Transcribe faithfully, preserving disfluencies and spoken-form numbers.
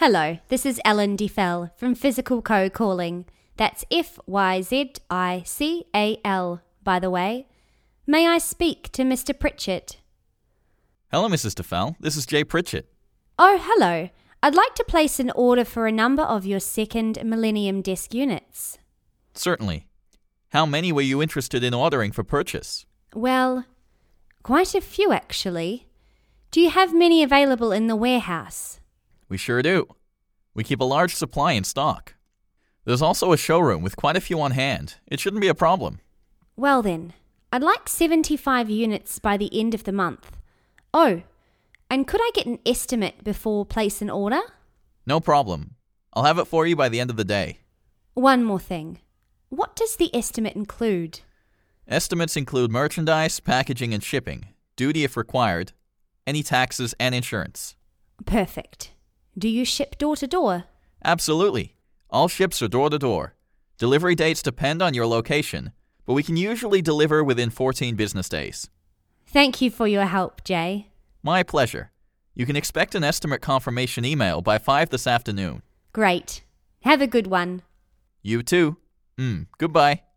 Hello, this is Ellen DeFell from Physical Co calling. That's F Y Z I C A L, by the way. May I speak to Mister Pritchett? Hello, Missus DeFell. This is Jay Pritchett. Oh, hello. I'd like to place an order for a number of your second Millennium Desk units. Certainly. How many were you interested in ordering for purchase? Well, quite a few actually. Do you have many available in the warehouse? We sure do. We keep a large supply in stock. There's also a showroom with quite a few on hand. It shouldn't be a problem. Well then, I'd like seventy-five units by the end of the month. Oh, and could I get an estimate before place an order? No problem. I'll have it for you by the end of the day. One more thing. What does the estimate include? Estimates include merchandise, packaging and shipping, duty if required, any taxes and insurance. Perfect. Do you ship door to door? Absolutely. All ships are door to door. Delivery dates depend on your location, but we can usually deliver within fourteen business days. Thank you for your help, Jay. My pleasure. You can expect an estimate confirmation email by five this afternoon. Great. Have a good one. You too. Mm, goodbye.